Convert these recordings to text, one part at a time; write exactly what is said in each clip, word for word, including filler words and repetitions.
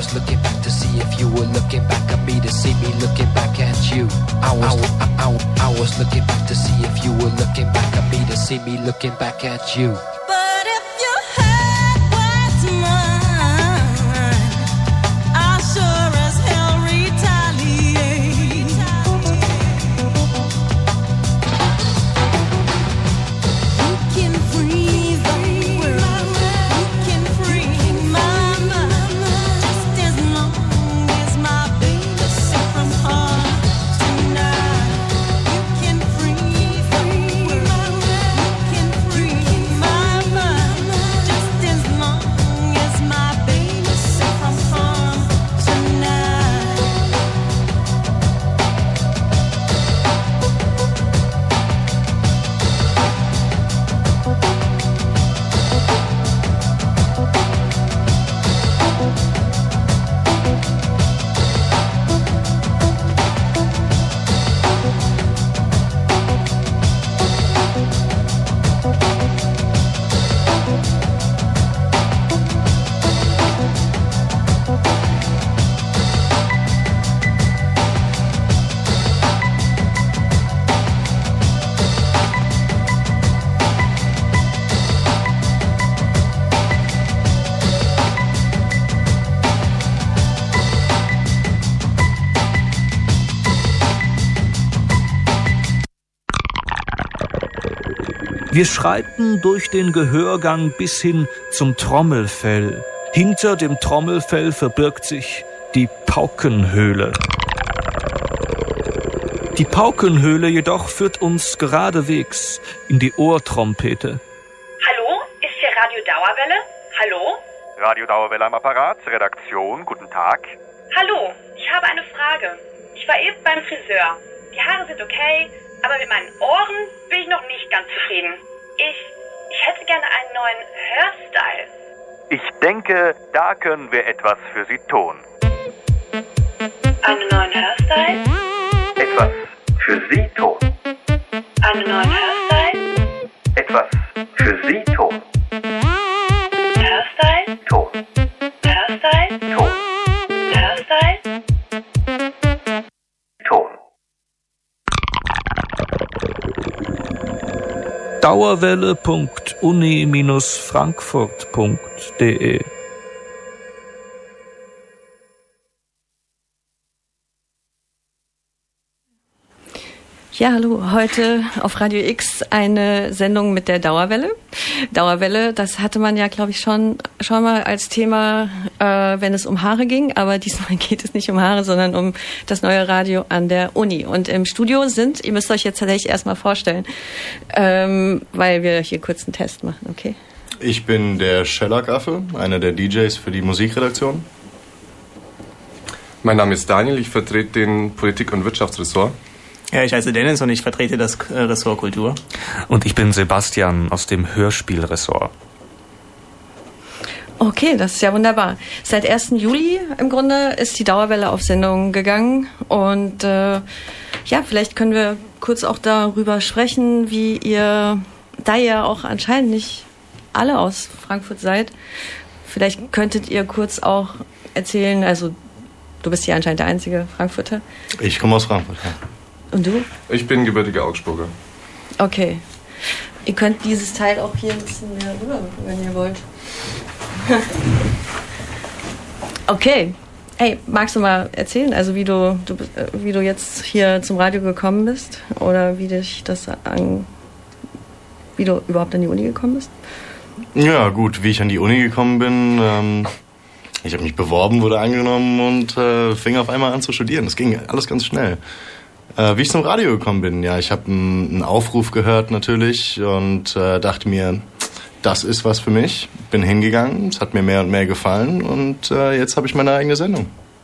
was looking back to see if you were looking back at me, to see me looking back at you. I was, I, I, I, I was looking back to see if you were looking back at me, to see me looking back at you. Wir schreiten durch den Gehörgang bis hin zum Trommelfell. Hinter dem Trommelfell verbirgt sich die Paukenhöhle. Die Paukenhöhle jedoch führt uns geradewegs in die Ohrtrompete. Hallo, ist hier Radio Dauerwelle? Hallo? Radio Dauerwelle am Apparat, Redaktion, guten Tag. Hallo, ich habe eine Frage. Ich war eben beim Friseur. Die Haare sind okay, aber mit meinen Ohren bin ich noch nicht ganz zufrieden. Ich, ich hätte gerne einen neuen Hairstyle. Ich denke, da können wir etwas für Sie tun. Einen neuen Hairstyle? Etwas für Sie tun. Einen neuen Hairstyle? Etwas für Sie tun. Hairstyle? Ton. Hairstyle? Ton. Hairstyle? Ton. Dauerwelle punkt uni Bindestrich frankfurt punkt de Ja, hallo. Heute auf Radio X eine Sendung mit der Dauerwelle. Dauerwelle, das hatte man ja, glaube ich, schon schon mal als Thema, äh, wenn es um Haare ging. Aber diesmal geht es nicht um Haare, sondern um das neue Radio an der Uni. Und im Studio sind, ihr müsst euch jetzt tatsächlich erstmal vorstellen, ähm, weil wir hier kurz einen Test machen, okay? Ich bin der Schellack-Affe, einer der D Js für die Musikredaktion. Mein Name ist Daniel, ich vertrete den Politik- und Wirtschaftsressort. Ja, ich heiße Dennis und ich vertrete das Ressort Kultur. Und ich bin Sebastian aus dem Hörspielressort. Okay, das ist ja wunderbar. Seit ersten Juli im Grunde ist die Dauerwelle auf Sendung gegangen. Und äh, ja, vielleicht können wir kurz auch darüber sprechen, wie ihr, da ihr auch anscheinend nicht alle aus Frankfurt seid, vielleicht könntet ihr kurz auch erzählen, also du bist hier anscheinend der einzige Frankfurter. Ich komme aus Frankfurt, ja. Und du? Ich bin gebürtiger Augsburger. Okay. Ihr könnt dieses Teil auch hier ein bisschen mehr rüberrücken, wenn ihr wollt. Okay. Hey, magst du mal erzählen, also wie du, du, wie du jetzt hier zum Radio gekommen bist? Oder wie dich das an, wie du überhaupt an die Uni gekommen bist? Ja, gut, wie ich an die Uni gekommen bin, ähm, ich habe mich beworben, wurde angenommen und äh, fing auf einmal an zu studieren. Das ging alles ganz schnell. Äh, wie ich zum Radio gekommen bin, ja, ich habe einen Aufruf gehört natürlich und äh, dachte mir, das ist was für mich. Bin hingegangen, es hat mir mehr und mehr gefallen und äh, jetzt habe ich meine eigene Sendung.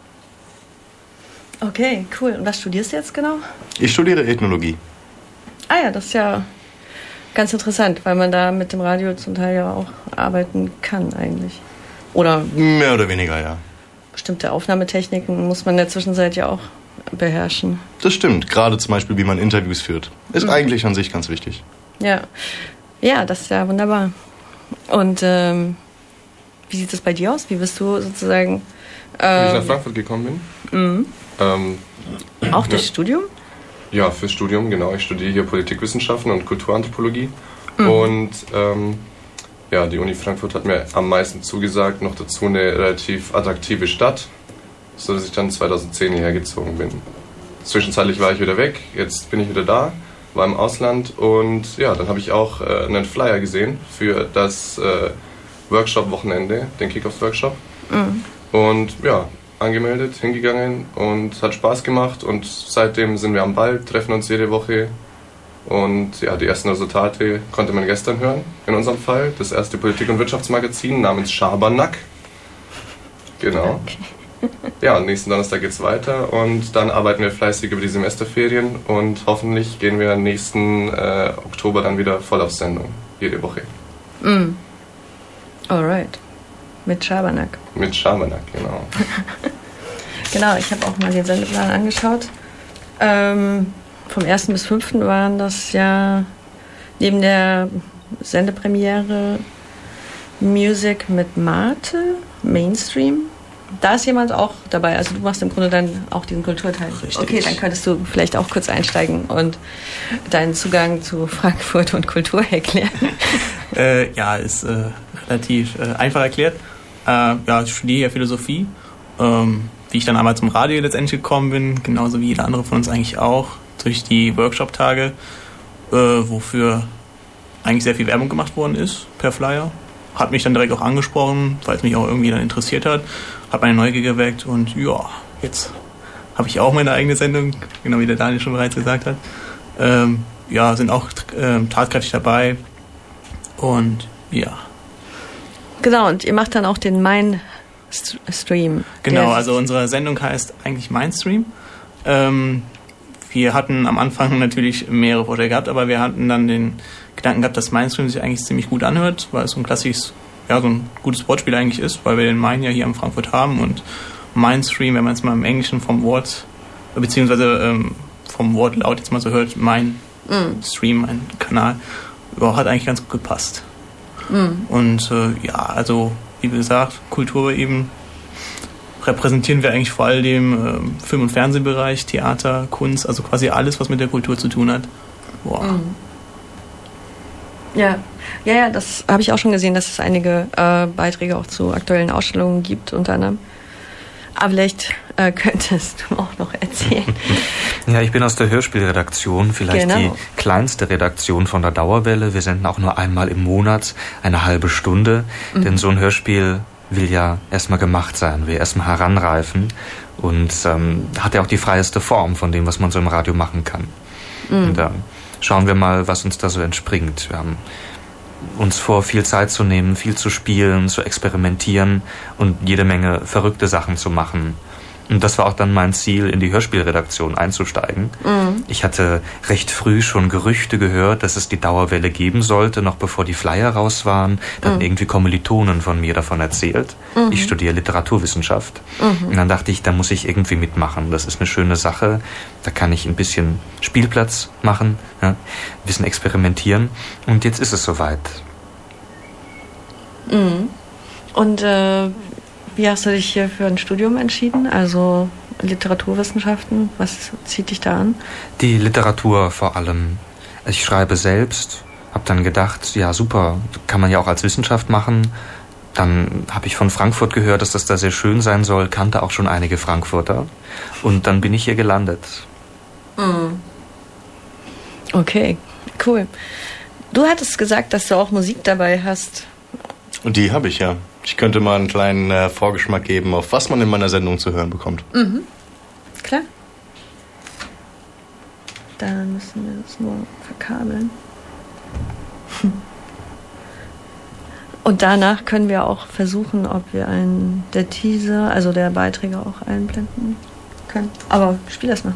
Okay, cool. Und was studierst du jetzt genau? Ich studiere Ethnologie. Ah ja, das ist ja ganz interessant, weil man da mit dem Radio zum Teil ja auch arbeiten kann eigentlich. Oder? Mehr oder weniger, ja. Bestimmte Aufnahmetechniken muss man in der Zwischenzeit ja auch beherrschen. Das stimmt, gerade zum Beispiel, wie man Interviews führt. Ist mhm. eigentlich an sich ganz wichtig. Ja, ja, das ist ja wunderbar. Und ähm, wie sieht es bei dir aus? Wie bist du sozusagen Wie ich nach Frankfurt gekommen bin? Mhm. Ähm, Auch durch ja. Studium? Ja, fürs Studium, genau. Ich studiere hier Politikwissenschaften und Kulturanthropologie. Mhm. Und ähm, ja, die Uni Frankfurt hat mir am meisten zugesagt. Noch dazu eine relativ attraktive Stadt, sodass ich dann zweitausendzehn hierher gezogen bin. Zwischenzeitlich war ich wieder weg, jetzt bin ich wieder da, war im Ausland und ja, dann habe ich auch äh, einen Flyer gesehen für das äh, Workshop-Wochenende, den Kick-Off-Workshop. Mhm. Und ja, angemeldet, hingegangen und hat Spaß gemacht und seitdem sind wir am Ball, treffen uns jede Woche und ja, die ersten Resultate konnte man gestern hören, in unserem Fall. Das erste Politik- und Wirtschaftsmagazin namens Schabernack. Genau. Okay. Ja, und nächsten Donnerstag geht's weiter und dann arbeiten wir fleißig über die Semesterferien und hoffentlich gehen wir nächsten äh, Oktober dann wieder voll auf Sendung, jede Woche. Mm. Alright. Mit Schabernack. Mit Schabernack, genau. Genau, ich habe auch mal den Sendeplan angeschaut. Ähm, vom ersten bis fünften waren das ja neben der Sendepremiere Music mit Mate, Mainstream. Da ist jemand auch dabei, also du machst im Grunde dann auch diesen Kulturteil. Richtig. Okay, dann könntest du vielleicht auch kurz einsteigen und deinen Zugang zu Frankfurt und Kultur erklären. Äh, ja, ist äh, relativ äh, einfach erklärt. Äh, ja, ich studiere ja Philosophie. Ähm, wie ich dann einmal zum Radio letztendlich gekommen bin, genauso wie jeder andere von uns eigentlich auch, durch die Workshop-Tage, äh, wofür eigentlich sehr viel Werbung gemacht worden ist per Flyer. Hat mich dann direkt auch angesprochen, weil es mich auch irgendwie dann interessiert hat. Hat meine Neugier geweckt und ja, jetzt habe ich auch meine eigene Sendung, genau wie der Daniel schon bereits gesagt hat. Ähm, ja, sind auch ähm, tatkräftig dabei und ja. Genau, und ihr macht dann auch den Mein-Stream. Genau, also unsere Sendung heißt eigentlich Mindstream. Ähm, wir hatten am Anfang natürlich mehrere Vorschläge gehabt, aber wir hatten dann den Gedanken gehabt, dass Mindstream sich eigentlich ziemlich gut anhört, weil es so ein klassisches, ja, so ein gutes Wortspiel eigentlich ist, weil wir den Main ja hier in Frankfurt haben und Mindstream, wenn man es mal im Englischen vom Wort, beziehungsweise ähm, vom Wortlaut jetzt mal so hört, mein mm. Stream, ein Kanal, ja, hat eigentlich ganz gut gepasst. Mm. Und äh, ja, also wie gesagt, Kultur eben repräsentieren wir eigentlich vor allem äh, Film- und Fernsehbereich, Theater, Kunst, also quasi alles, was mit der Kultur zu tun hat. Boah. Mm. Ja, ja, ja, das habe ich auch schon gesehen, dass es einige äh, Beiträge auch zu aktuellen Ausstellungen gibt, unter anderem. Aber vielleicht äh, könntest du auch noch erzählen. Ja, ich bin aus der Hörspielredaktion, vielleicht genau. die kleinste Redaktion von der Dauerwelle. Wir senden auch nur einmal im Monat eine halbe Stunde, mhm. denn so ein Hörspiel will ja erstmal gemacht sein, will erstmal heranreifen und ähm, hat ja auch die freieste Form von dem, was man so im Radio machen kann. Mhm. Und, äh, schauen wir mal, was uns da so entspringt. Wir haben uns vor, viel Zeit zu nehmen, viel zu spielen, zu experimentieren und jede Menge verrückte Sachen zu machen. Und das war auch dann mein Ziel, in die Hörspielredaktion einzusteigen. Mhm. Ich hatte recht früh schon Gerüchte gehört, dass es die Dauerwelle geben sollte, noch bevor die Flyer raus waren. Da hatten mhm. irgendwie Kommilitonen von mir davon erzählt. Mhm. Ich studiere Literaturwissenschaft. Mhm. Und dann dachte ich, da muss ich irgendwie mitmachen. Das ist eine schöne Sache. Da kann ich ein bisschen Spielplatz machen, ja, ein bisschen experimentieren. Und jetzt ist es soweit. Mhm. Und äh wie hast du dich hier für ein Studium entschieden? Also Literaturwissenschaften, was zieht dich da an? Die Literatur vor allem. Ich schreibe selbst, habe dann gedacht, ja super, kann man ja auch als Wissenschaft machen. Dann habe ich von Frankfurt gehört, dass das da sehr schön sein soll, kannte auch schon einige Frankfurter. Und dann bin ich hier gelandet. Mm. Okay, cool. Du hattest gesagt, dass du auch Musik dabei hast. Und die habe ich ja. Ich könnte mal einen kleinen äh, Vorgeschmack geben, auf was man in meiner Sendung zu hören bekommt. Mhm. Klar. Dann müssen wir das nur verkabeln. Und danach können wir auch versuchen, ob wir einen der Teaser, also der Beiträge auch einblenden können. Aber spiel das mal.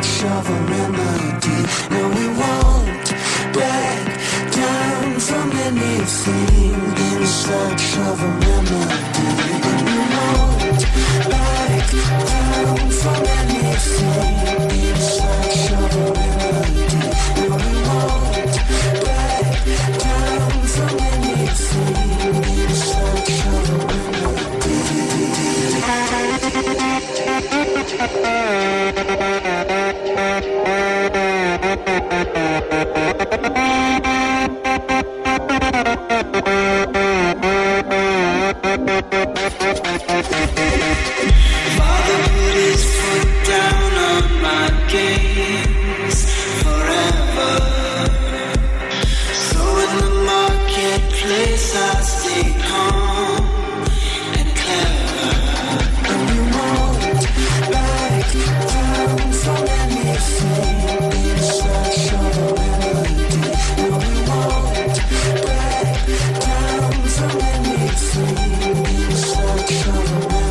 search of a remedy. No, we won't back down from anything in search of a remedy. We won't back down from anything in search of a remedy. No, we won't back down from anything in search of a remedy. Father put his foot down on my gaze forever. So in the marketplace I stay calm and clever. And we won't back down from anything in search of a remedy. No, we won't back down from anything in search of a remedy.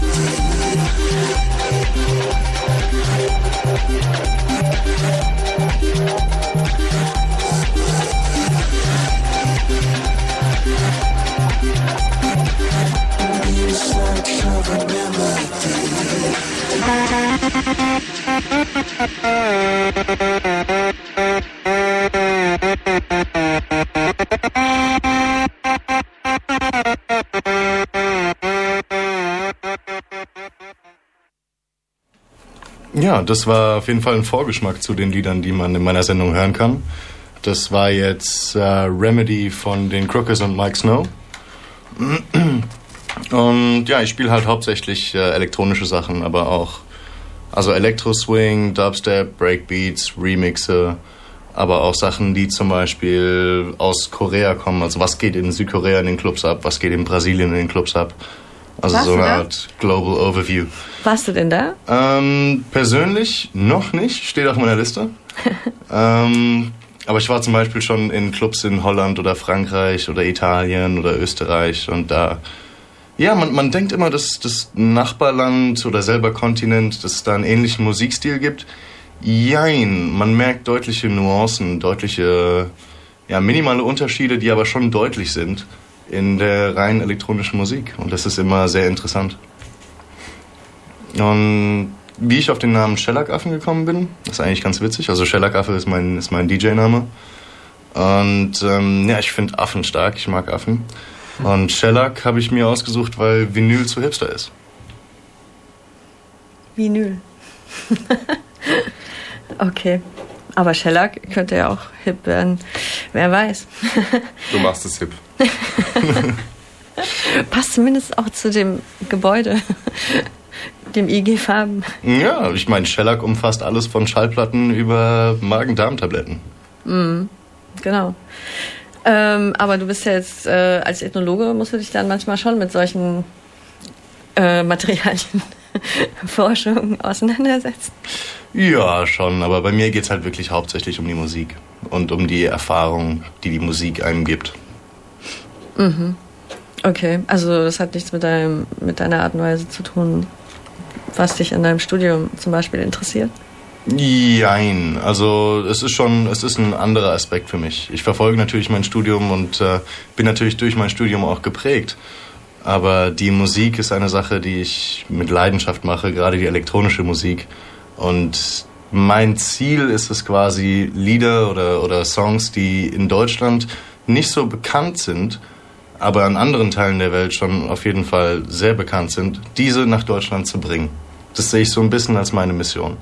In search of a remedy. Ja, das war auf jeden Fall ein Vorgeschmack zu den Liedern, die man in meiner Sendung hören kann. Das war jetzt äh, Remedy von den Crookers und Mike Snow. Und ja, ich spiele halt hauptsächlich äh, elektronische Sachen, aber auch also Elektro-Swing, Dubstep, Breakbeats, Remixe, aber auch Sachen, die zum Beispiel aus Korea kommen. Also was geht in Südkorea in den Clubs ab, was geht in Brasilien in den Clubs ab. Also Warst so eine du da? Art Global Overview. Warst du denn da? Ähm, persönlich noch nicht, steht auf meiner Liste. ähm, aber ich war zum Beispiel schon in Clubs in Holland oder Frankreich oder Italien oder Österreich und da, ja, man, man denkt immer, dass das Nachbarland oder selber Kontinent, dass es da einen ähnlichen Musikstil gibt. Jein, man merkt deutliche Nuancen, deutliche, ja, minimale Unterschiede, die aber schon deutlich sind in der rein elektronischen Musik und das ist immer sehr interessant. Und wie ich auf den Namen Shellac-Affen gekommen bin, das ist eigentlich ganz witzig. Also Shellac-Affe ist mein, ist mein D J-Name. Und ähm, ja, ich finde Affen stark, ich mag Affen. Und Shellac habe ich mir ausgesucht, weil Vinyl zu hipster ist. Vinyl. Okay. Aber Shellac könnte ja auch hip werden. Wer weiß. Du machst es hip. Passt zumindest auch zu dem Gebäude. Dem I G Farben. Ja, ich meine, Shellac umfasst alles von Schallplatten über Magen-Darm-Tabletten. Mhm, genau. Ähm, aber du bist ja jetzt, äh, als Ethnologe musst du dich dann manchmal schon mit solchen äh, Materialien, Forschung auseinandersetzen. Ja, schon, aber bei mir geht es halt wirklich hauptsächlich um die Musik und um die Erfahrung, die die Musik einem gibt. Mhm. Okay, also das hat nichts mit, deinem, mit deiner Art und Weise zu tun, was dich in deinem Studium zum Beispiel interessiert? Jein, also es ist schon, es ist ein anderer Aspekt für mich. Ich verfolge natürlich mein Studium und äh, bin natürlich durch mein Studium auch geprägt. Aber die Musik ist eine Sache, die ich mit Leidenschaft mache, gerade die elektronische Musik. Und mein Ziel ist es quasi, Lieder oder, oder Songs, die in Deutschland nicht so bekannt sind, aber an anderen Teilen der Welt schon auf jeden Fall sehr bekannt sind, diese nach Deutschland zu bringen. Das sehe ich so ein bisschen als meine Mission.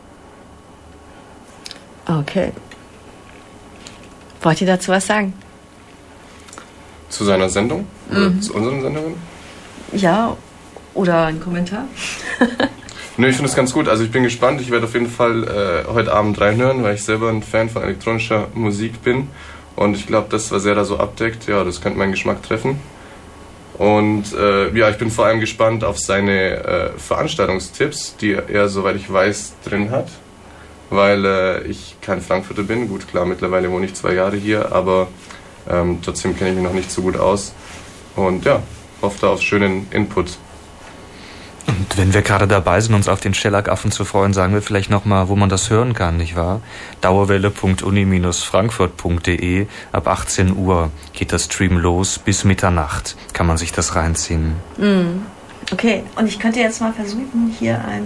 Okay. Wollt ihr dazu was sagen? Zu seiner Sendung? Oder Mhm. zu unseren Sendungen? Ja, oder ein Kommentar? Nö, ich finde es ganz gut. Also ich bin gespannt. Ich werde auf jeden Fall äh, heute Abend reinhören, weil ich selber ein Fan von elektronischer Musik bin. Und ich glaube, das, was er da so abdeckt, ja, das könnte meinen Geschmack treffen. Und äh, ja, ich bin vor allem gespannt auf seine äh, Veranstaltungstipps, die er, soweit ich weiß, drin hat. Weil äh, ich kein Frankfurter bin. Gut, klar, mittlerweile wohne ich zwei Jahre hier, aber ähm, trotzdem kenne ich mich noch nicht so gut aus. Und ja, hoffe da auf schönen Input. Und Wenn wir gerade dabei sind, uns auf den Schellack-Affen zu freuen, sagen wir vielleicht nochmal, wo man das hören kann, nicht wahr? dauerwelle punkt uni Bindestrich frankfurt punkt de. Ab achtzehn Uhr geht das Stream los, bis Mitternacht kann man sich das reinziehen. Mm. Okay, und ich könnte jetzt mal versuchen, hier ein...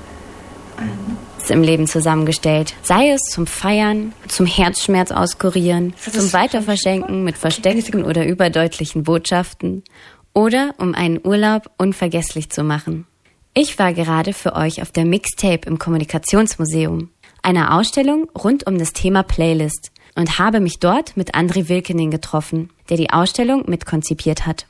ein im Leben zusammengestellt. Sei es zum Feiern, zum Herzschmerz auskurieren, zum Weiterverschenken mit versteckten oder überdeutlichen Botschaften oder um einen Urlaub unvergesslich zu machen. Ich war gerade für euch auf der Mixtape im Kommunikationsmuseum, einer Ausstellung rund um das Thema Playlist, und habe mich dort mit André Wilkening getroffen, der die Ausstellung mitkonzipiert hat.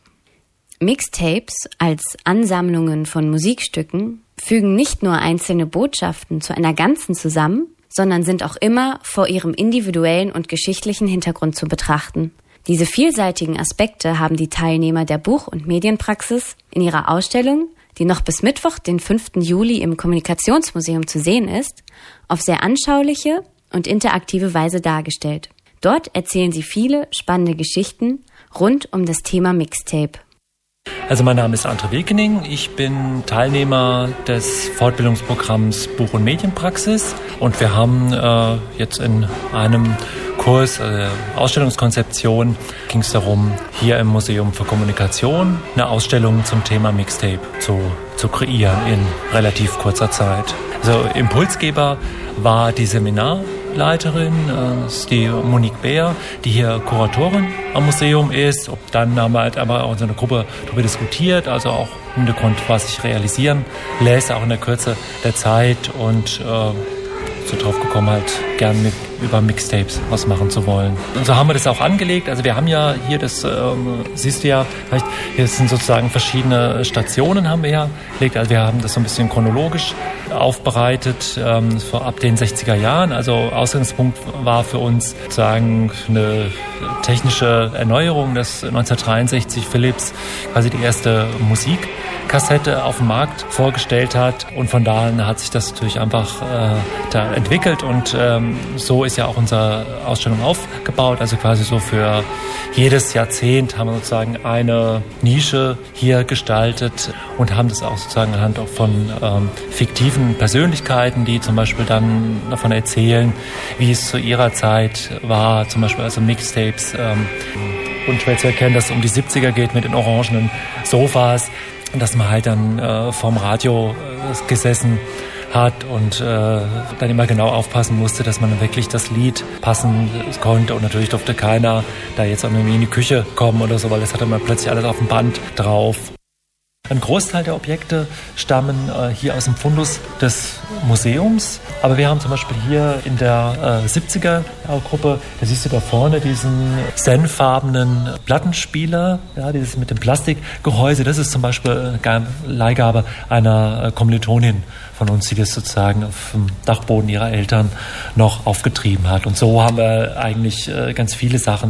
Mixtapes als Ansammlungen von Musikstücken fügen nicht nur einzelne Botschaften zu einer ganzen zusammen, sondern sind auch immer vor ihrem individuellen und geschichtlichen Hintergrund zu betrachten. Diese vielseitigen Aspekte haben die Teilnehmer der Buch- und Medienpraxis in ihrer Ausstellung, die noch bis Mittwoch, den fünften Juli im Kommunikationsmuseum zu sehen ist, auf sehr anschauliche und interaktive Weise dargestellt. Dort erzählen sie viele spannende Geschichten rund um das Thema Mixtape. Also mein Name ist André Wilkening, ich bin Teilnehmer des Fortbildungsprogramms Buch- und Medienpraxis und wir haben äh, jetzt in einem Kurs äh, Ausstellungskonzeption ging es darum, hier im Museum für Kommunikation eine Ausstellung zum Thema Mixtape zu, zu kreieren in relativ kurzer Zeit. Also Impulsgeber war die Seminarleiterin, das ist die Monique Beer, die hier Kuratorin am Museum ist. Dann haben wir halt aber auch in so einer Gruppe darüber diskutiert, also auch im Hintergrund, was sich realisieren lässt, auch in der Kürze der Zeit, und äh, so drauf gekommen, halt gern mit, über Mixtapes was machen zu wollen. Und so haben wir das auch angelegt. Also wir haben ja hier das, ähm, siehst du ja, vielleicht, hier sind sozusagen verschiedene Stationen haben wir ja gelegt. Also wir haben das so ein bisschen chronologisch aufbereitet, ähm, so ab den sechziger Jahren. Also Ausgangspunkt war für uns sozusagen eine technische Erneuerung, dass neunzehnhundertdreiundsechzig Philips quasi die erste Musikkassette auf dem Markt vorgestellt hat, und von da an hat sich das natürlich einfach äh, da entwickelt, und ähm, so ist ja auch unsere Ausstellung aufgebaut. Also quasi so für jedes Jahrzehnt haben wir sozusagen eine Nische hier gestaltet und haben das auch sozusagen anhand auch von ähm, fiktiven Persönlichkeiten, die zum Beispiel dann davon erzählen, wie es zu ihrer Zeit war, zum Beispiel also Mixtapes, ähm, unschwer zu erkennen, dass es um die siebziger geht mit den orangenen Sofas, dass man halt dann äh, vorm Radio äh, gesessen hat und äh, dann immer genau aufpassen musste, dass man wirklich das Lied passen konnte, und natürlich durfte keiner da jetzt auch irgendwie in die Küche kommen oder so, weil das hatte man plötzlich alles auf dem Band drauf. Ein Großteil der Objekte stammen äh, hier aus dem Fundus des Museums, aber wir haben zum Beispiel hier in der äh, siebziger-Gruppe, da siehst du da vorne diesen senffarbenen Plattenspieler, ja, dieses mit dem Plastikgehäuse, das ist zum Beispiel eine Leihgabe einer äh, Kommilitonin von uns, die das sozusagen auf dem Dachboden ihrer Eltern noch aufgetrieben hat. Und so haben wir eigentlich äh, ganz viele Sachen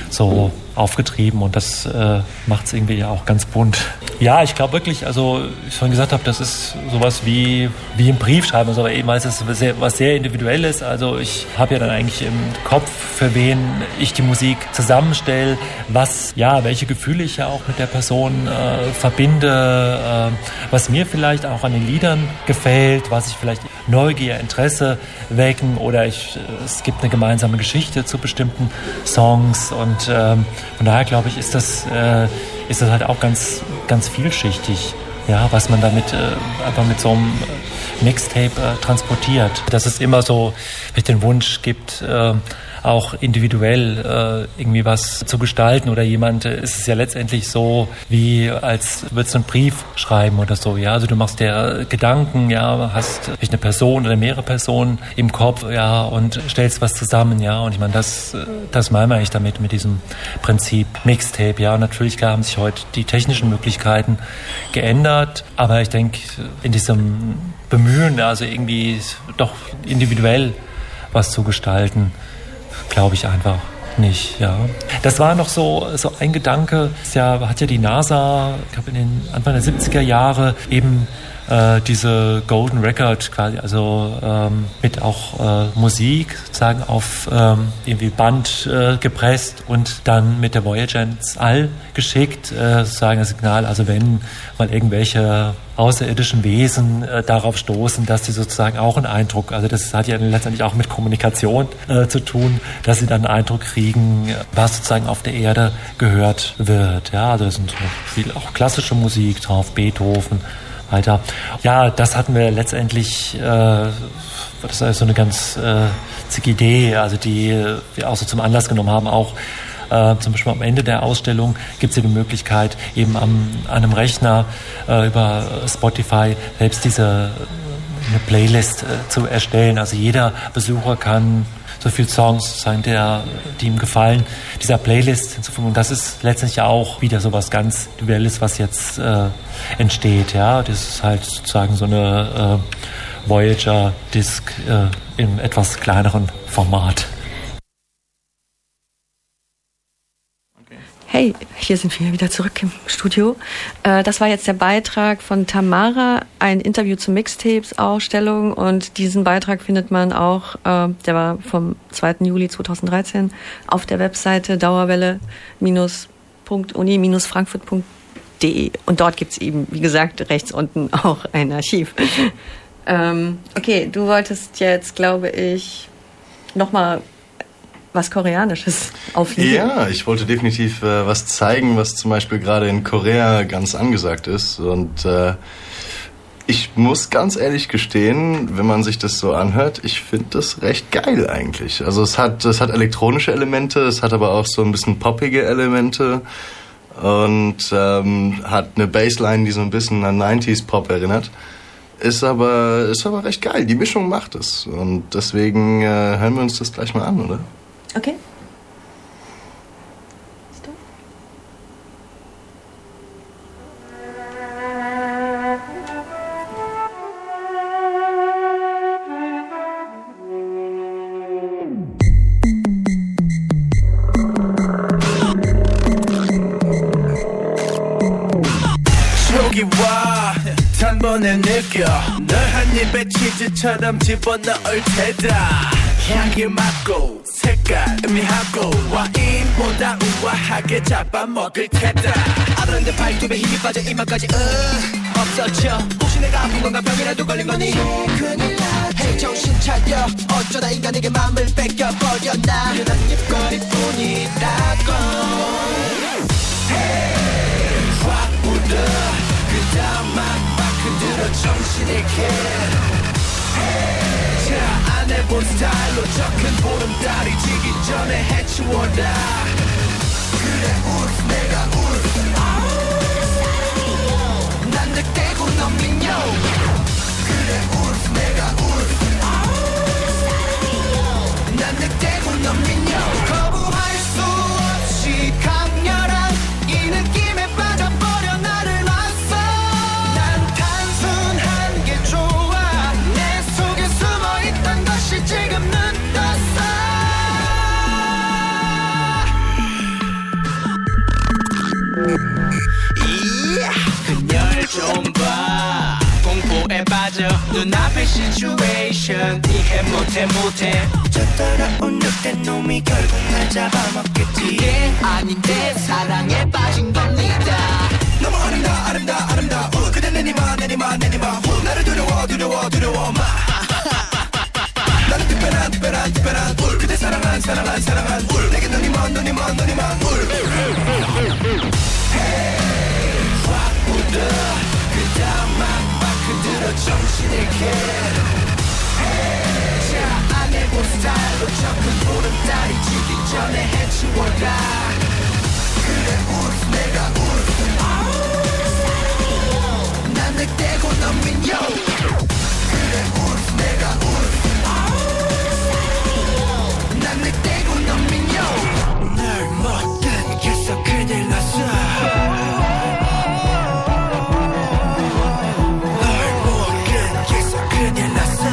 so aufgetrieben, und das äh, macht es irgendwie ja auch ganz bunt. Ja, ich glaube wirklich, also wie ich vorhin gesagt habe, das ist sowas wie, wie ein Briefschreiben, also eben heißt es sehr, was sehr Individuelles. Also ich habe ja dann eigentlich im Kopf, für wen ich die Musik zusammenstelle, was, ja, welche Gefühle ich ja auch mit der Person äh, verbinde, äh, was mir vielleicht auch an den Liedern gefällt, was ich vielleicht Neugier, Interesse wecken, oder ich, es gibt eine gemeinsame Geschichte zu bestimmten Songs, und ähm, von daher glaube ich, ist das, äh, ist das halt auch ganz, ganz vielschichtig, ja, was man damit äh, einfach mit so einem Mixtape äh, transportiert. Dass es immer so mit den Wunsch gibt, äh, auch individuell äh, irgendwie was zu gestalten, oder jemand äh, ist es ja letztendlich so, wie als würdest du einen Brief schreiben oder so, ja, also du machst dir Gedanken, ja, hast vielleicht eine Person oder mehrere Personen im Kopf, ja, und stellst was zusammen, ja, und ich meine, das, das meinen wir eigentlich damit, mit diesem Prinzip Mixtape, ja, und natürlich, klar, haben sich heute die technischen Möglichkeiten geändert, aber ich denke, in diesem Bemühen, also irgendwie doch individuell was zu gestalten, glaube ich einfach nicht, ja. Das war noch so, so ein Gedanke, ja, hat ja die NASA, ich glaube in den Anfang der siebziger Jahre eben äh, diese Golden Record quasi, also ähm, mit auch äh, Musik sozusagen auf ähm, irgendwie Band äh, gepresst und dann mit der Voyager ins All geschickt, äh, sozusagen ein Signal, also wenn mal irgendwelche außerirdischen Wesen äh, darauf stoßen, dass sie sozusagen auch einen Eindruck, also das hat ja letztendlich auch mit Kommunikation äh, zu tun, dass sie dann einen Eindruck kriegen, was sozusagen auf der Erde gehört wird. Ja, also es sind so viel auch klassische Musik drauf, Beethoven, weiter. Ja, das hatten wir letztendlich, äh, das ist so eine ganz äh, zige Idee, also die wir auch so zum Anlass genommen haben, auch äh, zum Beispiel am Ende der Ausstellung gibt es ja die Möglichkeit, eben am, an einem Rechner äh, über Spotify selbst diese eine Playlist äh, zu erstellen. Also jeder Besucher kann so viele Songs sein, der, die ihm gefallen, dieser Playlist hinzufügen. Und das ist letztendlich auch wieder so was ganz Individuelles, was jetzt äh, entsteht. Ja, das ist halt sozusagen so eine äh, Voyager-Disc äh, im etwas kleineren Format. Hey, hier sind wir wieder zurück im Studio. Äh, das war jetzt der Beitrag von Tamara, ein Interview zu Mixtapes-Ausstellung, und diesen Beitrag findet man auch, äh, der war vom zweiten Juli zweitausenddreizehn, auf der Webseite dauerwelle Punkt uni Bindestrich frankfurt Punkt de, und dort gibt's eben, wie gesagt, rechts unten auch ein Archiv. ähm, okay, du wolltest jetzt, glaube ich, nochmal was Koreanisches aufnehmen. Ja, ich wollte definitiv äh, was zeigen, was zum Beispiel gerade in Korea ganz angesagt ist. Und äh, ich muss ganz ehrlich gestehen, wenn man sich das so anhört, ich finde das recht geil eigentlich. Also es hat, es hat elektronische Elemente, es hat aber auch so ein bisschen poppige Elemente und ähm, hat eine Bassline, die so ein bisschen an neunziger Pop erinnert. Ist aber, ist aber recht geil. Die Mischung macht es. Und deswegen äh, hören wir uns das gleich mal an, oder? Okay. 저기 와 단번에 느껴 널 한 입에 치즈처럼 집어넣을 테다 향기 맡고 색깔 의미하고 와인보다 우아하게 잡아먹을 테다 아른데 발톱에 힘이 빠져 이마까지 으 없어져 혹시 내가 아픈 건가 병이라도 걸린 거니 큰일 나지 헤이 정신 차려 어쩌다 인간에게 맘을 뺏겨버렸나 그런 입거리뿐이라고 헤이 확 울어 그 다음 막막 흔들어 정신을 캐 헤이 자 안 해본 스타일로 저 큰 보름달이 지기 전에 해치워라 그래 울프 내가 울프 난 늑대고 넌 민요 그래 울프 내가 울프 난 늑대고 넌 민요 거부할 수 없이 강렬한 이 느낌에 빠져버려 나를 놨어 난 단순한 게 좋아 내 속에 숨어있던 것이 지금 눈 떴어 이야 그녀를 좀 봐 공포에 빠져 눈앞의 시츄에이션 이해 못해 못해 저 따라온 늑대 놈이 결국 날 잡아먹겠지 이게 아닌데 사랑에 빠진 겁니다 너무 아름다 아름다 아름다워 그대 내니마 내니마 내니마 후 나를 두려워 두려워 두려워 마 나는 특별한 특별한 특별한 울 그대 사랑한 사랑한 사랑한 울 내게 눈이 먼 눈이 먼 눈이 먼 울 헤이 확 울어 그 다음 막막 흔들어 정신을 캐 헤이 자 안 해본 스타일로 저 큰 보름달이 지기 전에 해치워라 그래 울프 내가 울프 난 늑대고 넌 민요 그래 울프 내가 울프 난 늑대고 넌 민요 널 못된 게서 큰일 났어 널 못된 게서 큰일 났어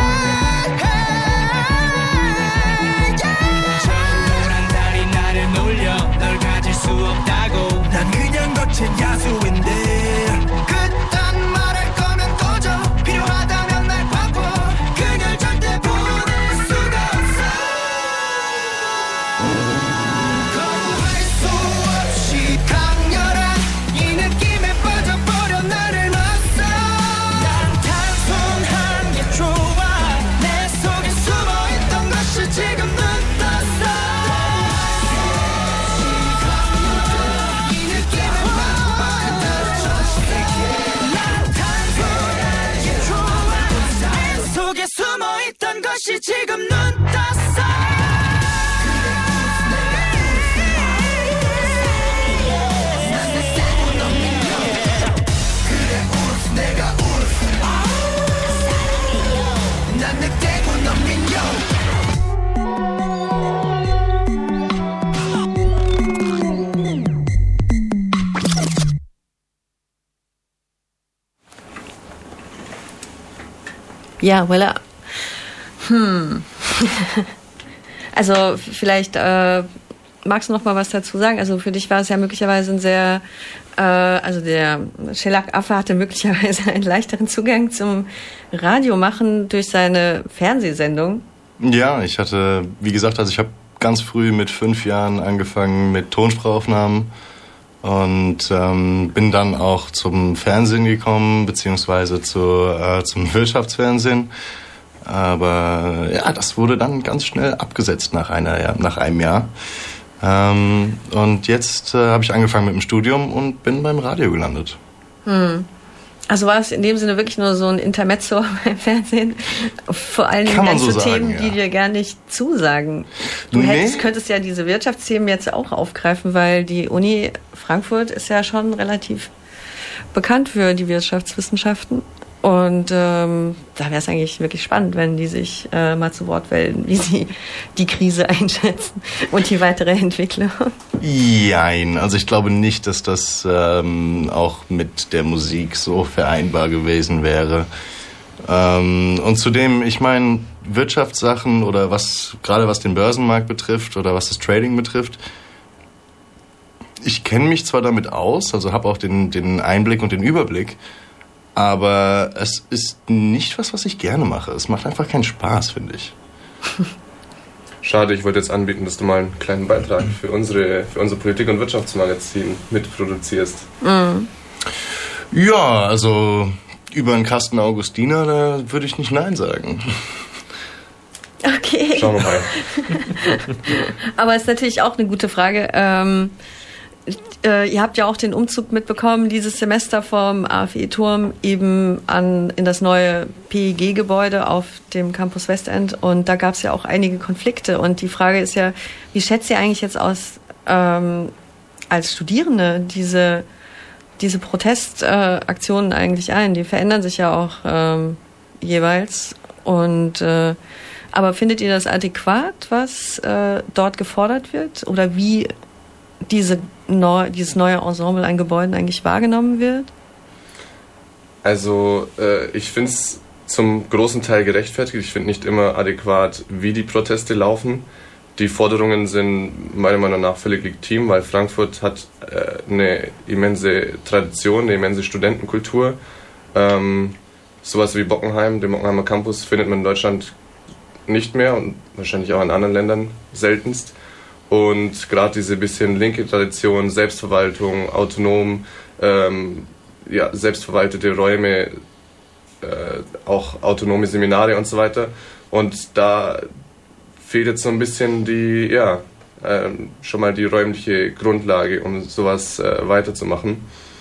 저 노란 달이 나를 놀려 Ja, voilà. Hm. Also vielleicht äh, magst du noch mal was dazu sagen? Also für dich war es ja möglicherweise ein sehr, äh, also der Shellac-Affe hatte möglicherweise einen leichteren Zugang zum Radiomachen durch seine Fernsehsendung. Ja, ich hatte, wie gesagt, also ich habe ganz früh mit fünf Jahren angefangen mit Tonsprachaufnahmen und ähm, bin dann auch zum Fernsehen gekommen, beziehungsweise zu, äh, zum Wirtschaftsfernsehen. Aber ja, das wurde dann ganz schnell abgesetzt nach, einer, ja, nach einem Jahr. Ähm, und jetzt äh, habe ich angefangen mit dem Studium und bin beim Radio gelandet. Hm. Also war es in dem Sinne wirklich nur so ein Intermezzo beim Fernsehen? Vor allen Dingen dann so zu sagen, Themen, ja. die dir gar nicht zusagen. Du Nee. hättest, könntest ja diese Wirtschaftsthemen jetzt auch aufgreifen, weil die Uni Frankfurt ist ja schon relativ bekannt für die Wirtschaftswissenschaften. Und ähm, da wäre es eigentlich wirklich spannend, wenn die sich äh, mal zu Wort melden, wie sie die Krise einschätzen und die weitere Entwicklung. Jein, also ich glaube nicht, dass das ähm, auch mit der Musik so vereinbar gewesen wäre. Ähm, und zudem, ich meine, Wirtschaftssachen oder was, gerade was den Börsenmarkt betrifft oder was das Trading betrifft, ich kenne mich zwar damit aus, also habe auch den, den Einblick und den Überblick, aber es ist nicht was, was ich gerne mache. Es macht einfach keinen Spaß, finde ich. Schade, ich wollte jetzt anbieten, dass du mal einen kleinen Beitrag für unsere, für unser Politik- und Wirtschaftsmagazin mitproduzierst. Mhm. Ja, also über einen Kasten Augustiner, da würde ich nicht Nein sagen. Okay. Schauen wir mal. Aber es ist natürlich auch eine gute Frage. Ähm, äh, ihr habt ja auch den Umzug mitbekommen, dieses Semester vom A F E-Turm eben an, in das neue P E G-Gebäude auf dem Campus Westend. Und da gab es ja auch einige Konflikte. Und die Frage ist ja, wie schätzt ihr eigentlich jetzt aus, ähm, als Studierende diese, diese Protestaktionen äh, eigentlich ein? Die verändern sich ja auch ähm, jeweils. Und äh, aber findet ihr das adäquat, was äh, dort gefordert wird? Oder wie diese neu, dieses neue Ensemble an Gebäuden eigentlich wahrgenommen wird? Also äh, ich finde es zum großen Teil gerechtfertigt. Ich finde nicht immer adäquat, wie die Proteste laufen. Die Forderungen sind meiner Meinung nach völlig legitim, weil Frankfurt hat äh, eine immense Tradition, eine immense Studentenkultur. Ähm, sowas wie Bockenheim, den Bockenheimer Campus, findet man in Deutschland nicht mehr und wahrscheinlich auch in anderen Ländern seltenst. Und gerade diese bisschen linke Tradition, Selbstverwaltung, autonom, ähm, ja, selbstverwaltete Räume, äh, auch autonome Seminare und so weiter. Und da fehlt jetzt so ein bisschen die, ja, äh, schon mal die räumliche Grundlage, um sowas äh, weiterzumachen.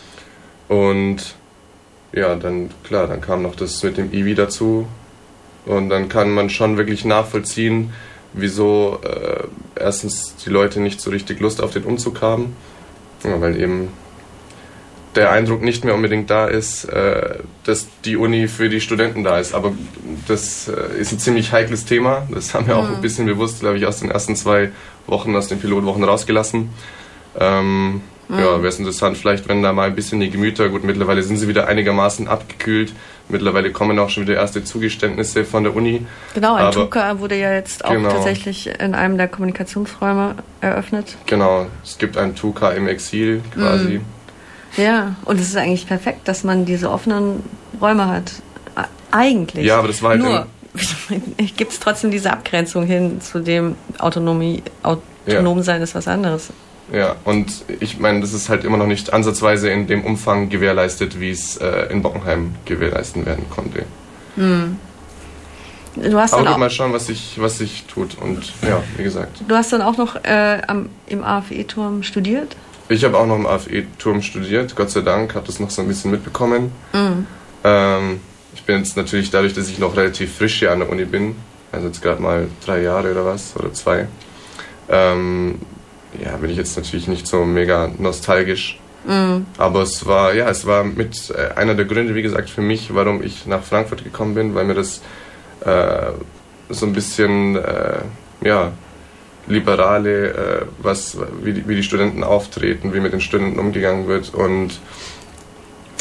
Und ja, dann, klar, dann kam noch das mit dem I W I dazu. Und dann kann man schon wirklich nachvollziehen, wieso äh, erstens die Leute nicht so richtig Lust auf den Umzug haben, ja, weil eben der Eindruck nicht mehr unbedingt da ist, äh, dass die Uni für die Studenten da ist. Aber das äh, ist ein ziemlich heikles Thema. Das haben wir auch ein bisschen bewusst, glaube ich, aus den ersten zwei Wochen, aus den Pilotwochen rausgelassen. Ähm, mhm. Ja, wäre es interessant, vielleicht, wenn da mal ein bisschen die Gemüter, gut, mittlerweile sind sie wieder einigermaßen abgekühlt. Mittlerweile kommen auch schon wieder erste Zugeständnisse von der Uni. Genau, ein Aber, Tuka wurde ja jetzt auch genau. tatsächlich in einem der Kommunikationsräume eröffnet. Genau, es gibt ein Tuka im Exil quasi. Mhm. Ja, und es ist eigentlich perfekt, dass man diese offenen Räume hat. Eigentlich. Ja, aber das war halt nur gibt es trotzdem diese Abgrenzung hin zu dem Autonomie, autonom ja. sein ist was anderes. Ja, und ich meine, das ist halt immer noch nicht ansatzweise in dem Umfang gewährleistet, wie es äh, in Bockenheim gewährleisten werden konnte. Hm. Du hast Aber dann gut, auch, mal schauen, was sich was sich tut. Und ja, wie gesagt. Du hast dann auch noch äh, am, im A F E-Turm studiert? Ich habe auch noch im A F E-Turm studiert, Gott sei Dank, habe das noch so ein bisschen mitbekommen. Mhm. Ähm, ich bin jetzt natürlich dadurch, dass ich noch relativ frisch hier an der Uni bin, also jetzt gerade mal drei Jahre oder was, oder zwei, ähm, ja, bin ich jetzt natürlich nicht so mega nostalgisch. Mhm. Aber es war, ja, es war mit äh, einer der Gründe, wie gesagt, für mich, warum ich nach Frankfurt gekommen bin, weil mir das äh, so ein bisschen, äh, ja, liberale, äh, was, wie die, wie die Studenten auftreten, wie mit den Studenten umgegangen wird und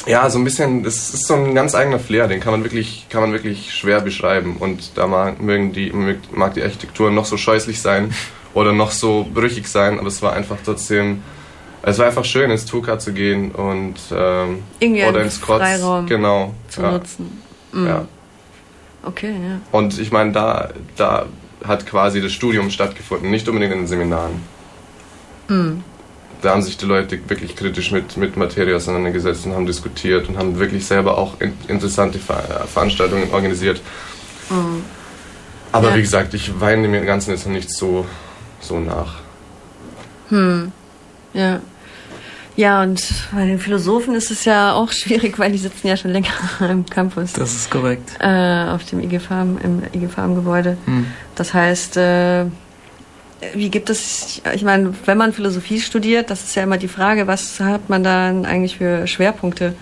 Ja, so ein bisschen, es ist so ein ganz eigener Flair, den kann man wirklich, kann man wirklich schwer beschreiben. Und da mag, mögen die, mag die Architektur noch so scheußlich sein oder noch so brüchig sein, aber es war einfach trotzdem, es war einfach schön, ins Tuka zu gehen und ähm, irgendwie oder ins Krotz, Freiraum genau, zu ja. nutzen. Mhm. Ja. Okay, ja. Und ich meine, da, da hat quasi das Studium stattgefunden, nicht unbedingt in den Seminaren. Mhm. Da haben sich die Leute wirklich kritisch mit, mit Materie auseinandergesetzt und haben diskutiert und haben wirklich selber auch in, interessante Ver Veranstaltungen organisiert. Mhm. Aber ja. wie gesagt, ich weine mir im Ganzen jetzt noch nicht so, so nach. Hm. Ja. Ja, und bei den Philosophen ist es ja auch schwierig, weil die sitzen ja schon länger im Campus. Das ist korrekt. Äh, auf dem I G Farm, im I G Farm-Gebäude. Hm. Das heißt, äh, wie gibt es, ich meine, wenn man Philosophie studiert, das ist ja immer die Frage, was hat man dann eigentlich für Schwerpunkte?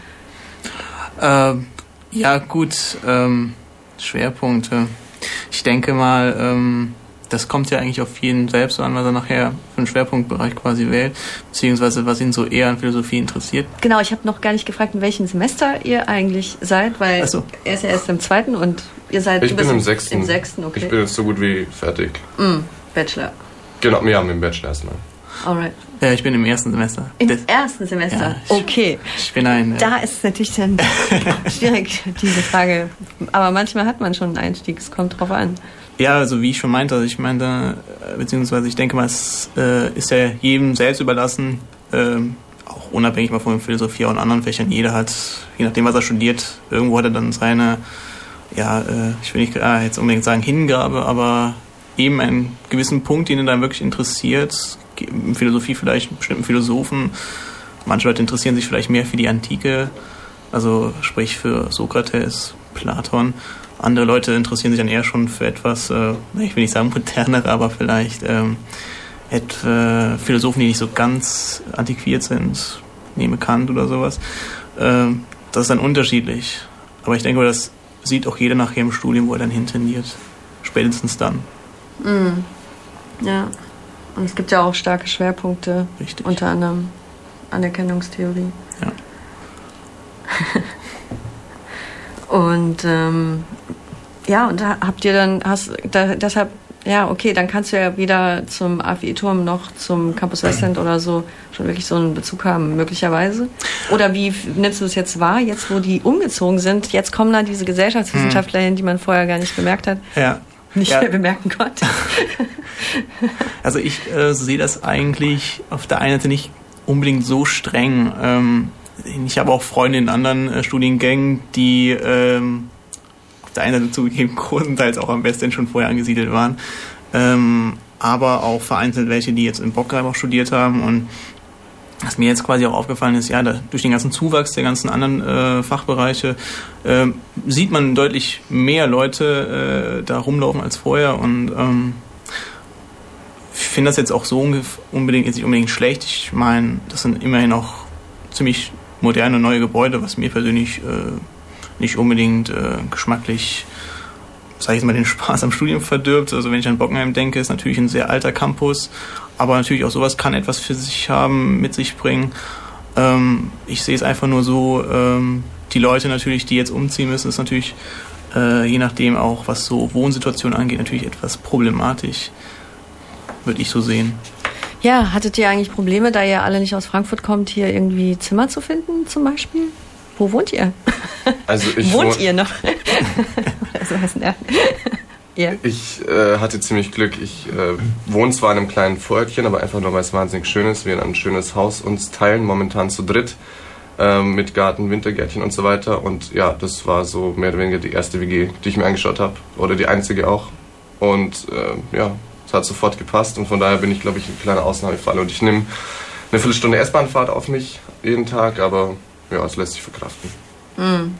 Äh, ja, gut, ähm, Schwerpunkte. Ich denke mal, ähm, das kommt ja eigentlich auf jeden selbst so an, was er nachher für einen Schwerpunktbereich quasi wählt, beziehungsweise was ihn so eher an Philosophie interessiert. Genau, ich habe noch gar nicht gefragt, in welchem Semester ihr eigentlich seid, weil so. er ist ja erst im zweiten und ihr seid... Ich bin im sechsten. Im sechsten, okay. Ich bin jetzt so gut wie fertig. Mm, Bachelor. Genau, wir haben im Bachelor erstmal. Alright. Ja, ich bin im ersten Semester. Im das, ersten Semester? Ja, ich, okay. Ich bin ein... Da ist es natürlich dann schwierig, diese Frage. Aber manchmal hat man schon einen Einstieg, es kommt drauf an. Ja, also wie ich schon meinte, also ich meinte, beziehungsweise ich denke mal, es äh, ist ja jedem selbst überlassen, äh, auch unabhängig mal von Philosophie und anderen Fächern. Jeder hat, je nachdem was er studiert, irgendwo hat er dann seine, ja, äh, ich will nicht äh, jetzt unbedingt sagen Hingabe, aber eben einen gewissen Punkt, den ihn dann wirklich interessiert. In Philosophie vielleicht, bestimmten Philosophen. Manche Leute interessieren sich vielleicht mehr für die Antike, also sprich für Sokrates, Platon. Andere Leute interessieren sich dann eher schon für etwas, äh, ich will nicht sagen modernere, aber vielleicht ähm, etwa Philosophen, die nicht so ganz antiquiert sind, nehme Kant oder sowas. Ähm, das ist dann unterschiedlich. Aber ich denke, das sieht auch jeder nachher im Studium, wo er dann hintendiert. Spätestens dann. Mm. Ja. Und es gibt ja auch starke Schwerpunkte. Richtig. Unter anderem Anerkennungstheorie. Ja. Und ähm, ja, und da habt ihr dann, hast da, deshalb, ja, okay, dann kannst du ja weder zum A F I-Turm noch zum Campus Westend oder so schon wirklich so einen Bezug haben, möglicherweise. Oder wie nimmst du es jetzt wahr, jetzt wo die umgezogen sind, jetzt kommen da diese Gesellschaftswissenschaftler hm. hin, die man vorher gar nicht bemerkt hat. Ja. Nicht ja. mehr bemerken konnte. Also ich äh, sehe das eigentlich auf der einen Seite nicht unbedingt so streng. Ähm, ich habe auch Freunde in anderen äh, Studiengängen, die ähm, auf der einen Seite zugegeben großenteils auch am Westend schon vorher angesiedelt waren, ähm, aber auch vereinzelt welche, die jetzt in Bockheim auch studiert haben. Und was mir jetzt quasi auch aufgefallen ist, ja, da, durch den ganzen Zuwachs der ganzen anderen äh, Fachbereiche äh, sieht man deutlich mehr Leute äh, da rumlaufen als vorher. Und ähm, ich finde das jetzt auch so unbedingt jetzt nicht unbedingt schlecht. Ich meine, das sind immerhin auch ziemlich moderne neue Gebäude, was mir persönlich äh, nicht unbedingt äh, geschmacklich, sag ich jetzt mal, den Spaß am Studium verdirbt. Also wenn ich an Bockenheim denke, ist natürlich ein sehr alter Campus, aber natürlich auch sowas kann etwas für sich haben, mit sich bringen. Ähm, ich sehe es einfach nur so, ähm, die Leute natürlich, die jetzt umziehen müssen, ist natürlich äh, je nachdem auch, was so Wohnsituationen angeht, natürlich etwas problematisch, würde ich so sehen. Ja, hattet ihr eigentlich Probleme, da ihr alle nicht aus Frankfurt kommt, hier irgendwie Zimmer zu finden zum Beispiel? Wo wohnt ihr? Also ich wohnt wohn- ihr noch? Oder sowas, ja. Ja. Ich äh, hatte ziemlich Glück. Ich äh, wohne zwar in einem kleinen Vorörtchen, aber einfach nur, weil es wahnsinnig schön ist. Wir ein schönes Haus uns teilen, momentan zu dritt, äh, mit Garten, Wintergärtchen und so weiter. Und ja, das war so mehr oder weniger die erste W G, die ich mir angeschaut habe. Oder die einzige auch. Und äh, ja, es hat sofort gepasst. Und von daher bin ich, glaube ich, ein kleiner Ausnahmefall. Und ich nehme eine Viertelstunde S-Bahn-Fahrt auf mich jeden Tag, aber ja, es lässt sich verkraften. Mm.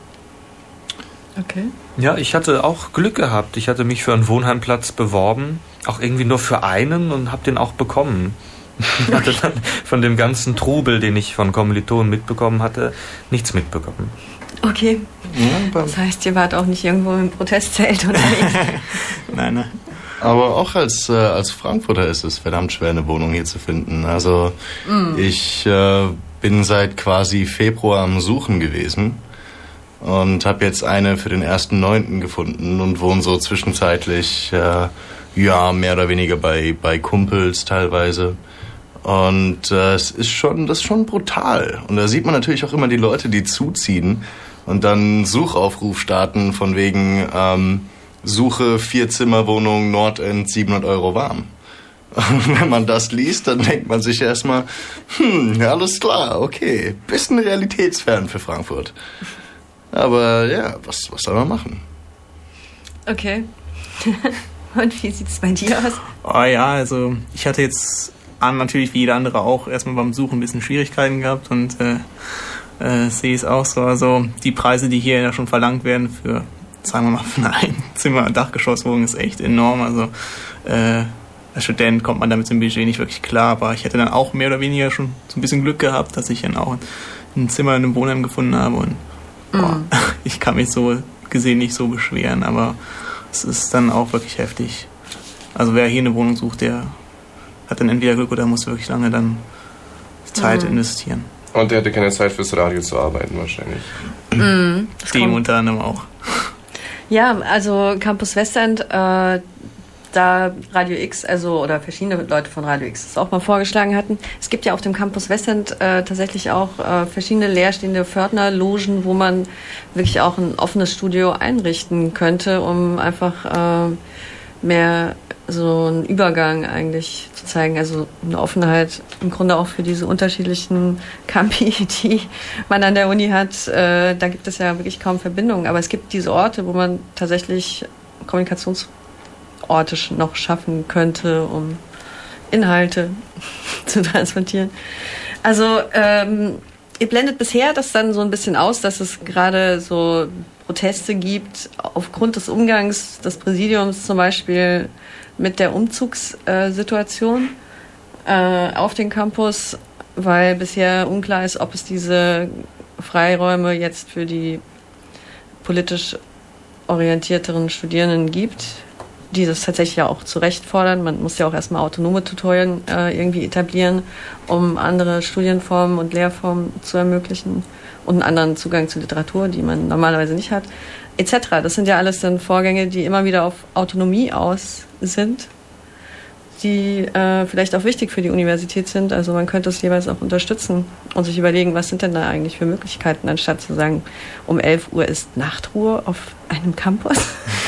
Okay. Ja, ich hatte auch Glück gehabt. Ich hatte mich für einen Wohnheimplatz beworben, auch irgendwie nur für einen und habe den auch bekommen. Ich hatte dann von dem ganzen Trubel, den ich von Kommilitonen mitbekommen hatte, nichts mitbekommen. Okay. Ja, das heißt, ihr wart auch nicht irgendwo im Protestzelt unterwegs? Nein, nein. Aber auch als, äh, als Frankfurter ist es verdammt schwer, eine Wohnung hier zu finden. Also mm. ich äh, bin seit quasi Februar am Suchen gewesen und habe jetzt eine für den ersten Neunten gefunden und wohne so zwischenzeitlich, äh, ja, mehr oder weniger bei, bei Kumpels teilweise. Und äh, es ist schon, das ist schon brutal. Und da sieht man natürlich auch immer die Leute, die zuziehen und dann Suchaufruf starten von wegen ähm, Suche Vierzimmerwohnung Nordend siebenhundert Euro warm. Und wenn man das liest, dann denkt man sich erstmal, hm, alles klar, okay, bisschen realitätsfern für Frankfurt. Aber ja, was, was soll man machen? Okay. Und wie sieht's bei dir aus? Oh ja, also ich hatte jetzt an, natürlich wie jeder andere auch erstmal beim Suchen ein bisschen Schwierigkeiten gehabt und äh, äh, sehe es auch so. Also die Preise, die hier ja schon verlangt werden für, sagen wir mal, für eine Einzimmer- Dachgeschosswohnung ist echt enorm. Also äh, als Student kommt man damit im Budget nicht wirklich klar, aber ich hätte dann auch mehr oder weniger schon so ein bisschen Glück gehabt, dass ich dann auch ein Zimmer in einem Wohnheim gefunden habe und boah, mm. ich kann mich so gesehen nicht so beschweren, aber es ist dann auch wirklich heftig. Also wer hier eine Wohnung sucht, der hat dann entweder Glück oder muss wirklich lange dann Zeit mm. investieren. Und der hatte keine Zeit fürs Radio zu arbeiten wahrscheinlich. Mm, Dem unter anderem auch. Ja, also Campus Westend, äh, da Radio X, also oder verschiedene Leute von Radio X das auch mal vorgeschlagen hatten. Es gibt ja auf dem Campus Westend äh, tatsächlich auch äh, verschiedene leerstehende Pförtnerlogen, wo man wirklich auch ein offenes Studio einrichten könnte, um einfach äh, mehr so einen Übergang eigentlich zu zeigen, also eine Offenheit im Grunde auch für diese unterschiedlichen Campi, die man an der Uni hat. Äh, da gibt es ja wirklich kaum Verbindungen, aber es gibt diese Orte, wo man tatsächlich Kommunikationsorte noch schaffen könnte, um Inhalte zu transportieren. Also ähm, ihr blendet bisher das dann so ein bisschen aus, dass es gerade so Proteste gibt aufgrund des Umgangs des Präsidiums zum Beispiel mit der Umzugssituation äh, auf den Campus, weil bisher unklar ist, ob es diese Freiräume jetzt für die politisch orientierteren Studierenden gibt, die das tatsächlich ja auch zu Recht fordern. Man muss ja auch erstmal autonome Tutorien äh, irgendwie etablieren, um andere Studienformen und Lehrformen zu ermöglichen und einen anderen Zugang zu Literatur, die man normalerweise nicht hat, et cetera. Das sind ja alles dann Vorgänge, die immer wieder auf Autonomie aus sind, die äh, vielleicht auch wichtig für die Universität sind. Also man könnte es jeweils auch unterstützen und sich überlegen, was sind denn da eigentlich für Möglichkeiten, anstatt zu sagen, um elf Uhr ist Nachtruhe auf einem Campus.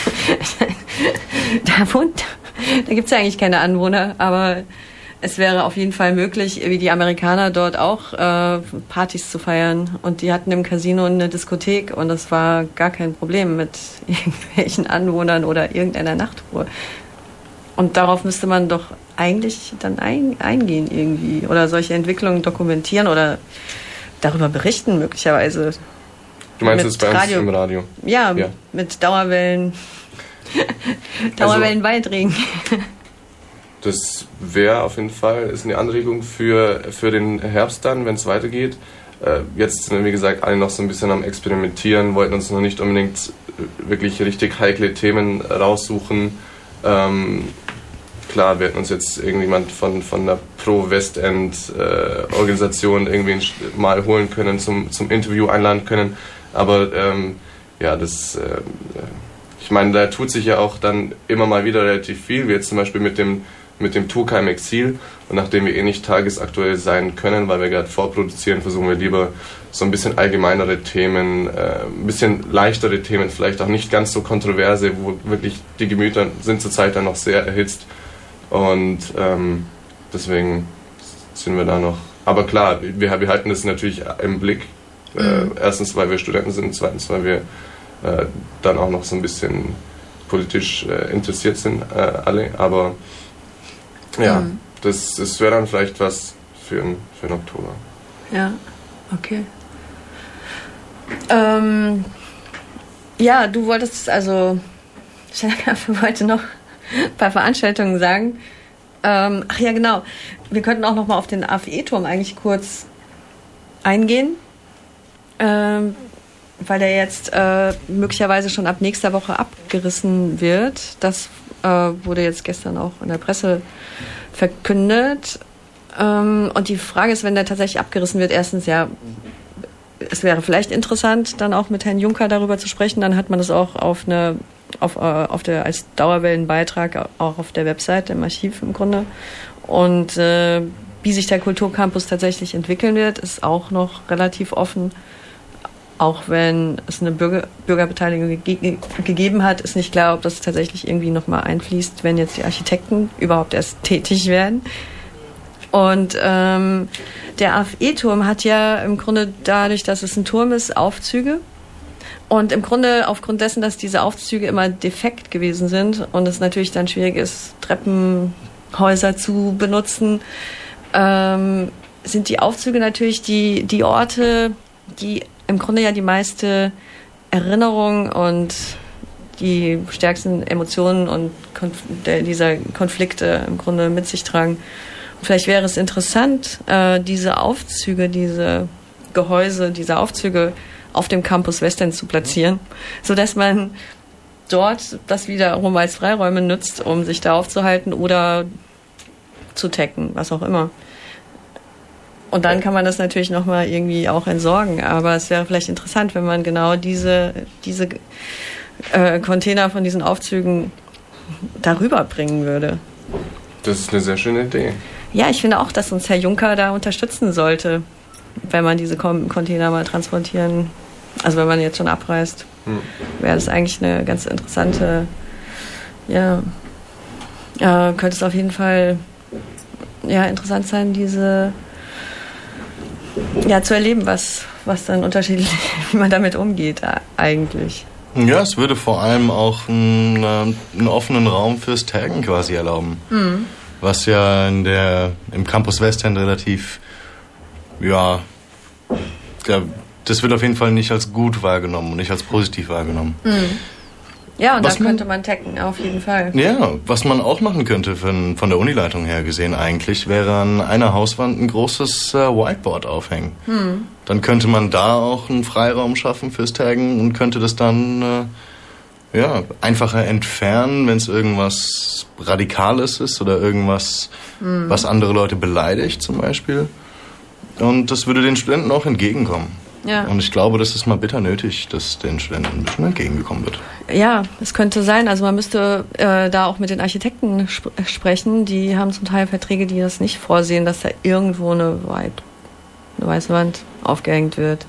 da wohnt, da gibt es ja eigentlich keine Anwohner, aber es wäre auf jeden Fall möglich, wie die Amerikaner dort auch, äh, Partys zu feiern. Und die hatten im Casino eine Diskothek und das war gar kein Problem mit irgendwelchen Anwohnern oder irgendeiner Nachtruhe. Und darauf müsste man doch eigentlich dann ein, eingehen irgendwie oder solche Entwicklungen dokumentieren oder darüber berichten möglicherweise. Du meinst jetzt bei uns im Radio? Ja, ja. Mit Dauerwellen, Dauerwellenbeiträgen. Also, das wäre auf jeden Fall ist eine Anregung für, für den Herbst dann, wenn es weitergeht. Äh, jetzt sind wir, wie gesagt, alle noch so ein bisschen am Experimentieren, wollten uns noch nicht unbedingt wirklich richtig heikle Themen raussuchen. Ähm, klar, wir hätten uns jetzt irgendjemand von, von einer Pro-Westend-Organisation äh, irgendwie mal holen können, zum, zum Interview einladen können. Aber ähm, ja, das, äh, ich meine, da tut sich ja auch dann immer mal wieder relativ viel, wie jetzt zum Beispiel mit dem mit dem Tourca im Exil. Und nachdem wir eh nicht tagesaktuell sein können, weil wir gerade vorproduzieren, versuchen wir lieber so ein bisschen allgemeinere Themen, äh, ein bisschen leichtere Themen, vielleicht auch nicht ganz so kontroverse, wo wirklich die Gemüter sind zurzeit dann noch sehr erhitzt. Und ähm, deswegen sind wir da noch. Aber klar, wir, wir halten das natürlich im Blick. Äh, mhm. Erstens, weil wir Studenten sind, zweitens, weil wir äh, dann auch noch so ein bisschen politisch äh, interessiert sind, äh, alle. Aber ja, mhm. das, das wäre dann vielleicht was für, für den Oktober. Ja, okay. Ähm, ja, du wolltest also, ich wollte noch ein paar Veranstaltungen sagen. Ähm, ach ja, genau. Wir könnten auch noch mal auf den A F E-Turm eigentlich kurz eingehen, ähm, weil der jetzt äh, möglicherweise schon ab nächster Woche abgerissen wird. Das äh, wurde jetzt gestern auch in der Presse verkündet. Ähm, und die Frage ist, wenn der tatsächlich abgerissen wird, erstens ja, es wäre vielleicht interessant, dann auch mit Herrn Juncker darüber zu sprechen. Dann hat man das auch auf eine, auf, äh, auf der, als Dauerwellenbeitrag auch auf der Website, im Archiv im Grunde. Und äh, wie sich der Kulturcampus tatsächlich entwickeln wird, ist auch noch relativ offen. Auch wenn es eine Bürger, Bürgerbeteiligung ge- gegeben hat, ist nicht klar, ob das tatsächlich irgendwie nochmal einfließt, wenn jetzt die Architekten überhaupt erst tätig werden. Und ähm, der A F E-Turm hat ja im Grunde dadurch, dass es ein Turm ist, Aufzüge. Und im Grunde aufgrund dessen, dass diese Aufzüge immer defekt gewesen sind und es natürlich dann schwierig ist, Treppenhäuser zu benutzen, ähm, sind die Aufzüge natürlich die, die Orte, die im Grunde ja die meiste Erinnerung und die stärksten Emotionen und Konf- dieser Konflikte im Grunde mit sich tragen. Und vielleicht wäre es interessant, äh, diese Aufzüge, diese Gehäuse, diese Aufzüge auf dem Campus Westend zu platzieren, sodass man dort das wiederum als Freiräume nutzt, um sich da aufzuhalten oder zu tacken, was auch immer. Und dann kann man das natürlich nochmal irgendwie auch entsorgen. Aber es wäre vielleicht interessant, wenn man genau diese, diese äh, Container von diesen Aufzügen darüber bringen würde. Das ist eine sehr schöne Idee. Ja, ich finde auch, dass uns Herr Juncker da unterstützen sollte, wenn man diese Container mal transportieren, also wenn man jetzt schon abreist, hm. wäre das eigentlich eine ganz interessante, ja, äh, könnte es auf jeden Fall ja, interessant sein, diese ja, zu erleben, was, was dann unterschiedlich, wie man damit umgeht eigentlich. Ja, es würde vor allem auch einen, einen offenen Raum fürs Taggen quasi erlauben. Mhm. Was ja in der, im Campus Westend relativ, ja, der, das wird auf jeden Fall nicht als gut wahrgenommen und nicht als positiv wahrgenommen. Mhm. Ja, und was da könnte man taggen, auf jeden Fall. Ja, was man auch machen könnte von, von der Unileitung her gesehen eigentlich, wäre an einer Hauswand ein großes äh, Whiteboard aufhängen. Hm. Dann könnte man da auch einen Freiraum schaffen fürs Taggen und könnte das dann äh, ja, einfacher entfernen, wenn es irgendwas Radikales ist oder irgendwas, hm. was andere Leute beleidigt zum Beispiel. Und das würde den Studenten auch entgegenkommen. Ja. Und ich glaube, das ist mal bitter nötig, dass den Studenten ein bisschen entgegengekommen wird. Ja, es könnte sein. Also man müsste äh, da auch mit den Architekten sp- sprechen. Die haben zum Teil Verträge, die das nicht vorsehen, dass da irgendwo eine, Weit- eine weiße Wand aufgehängt wird.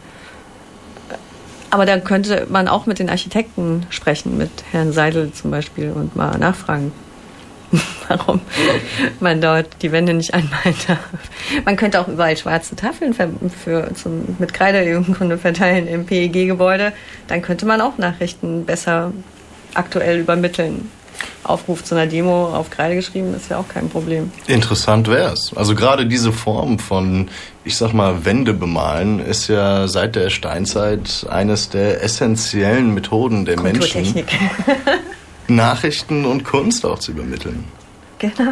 Aber da könnte man auch mit den Architekten sprechen, mit Herrn Seidel zum Beispiel, und mal nachfragen, warum man dort die Wände nicht anmalen darf. Man könnte auch überall schwarze Tafeln für, für, zum, mit Kreide im Grunde verteilen im P E G-Gebäude. Dann könnte man auch Nachrichten besser aktuell übermitteln. Aufruf zu einer Demo auf Kreide geschrieben, ist ja auch kein Problem. Interessant wäre es. Also gerade diese Form von, ich sag mal, Wände bemalen ist ja seit der Steinzeit eines der essentiellen Methoden der Menschen, Nachrichten und Kunst auch zu übermitteln. Genau.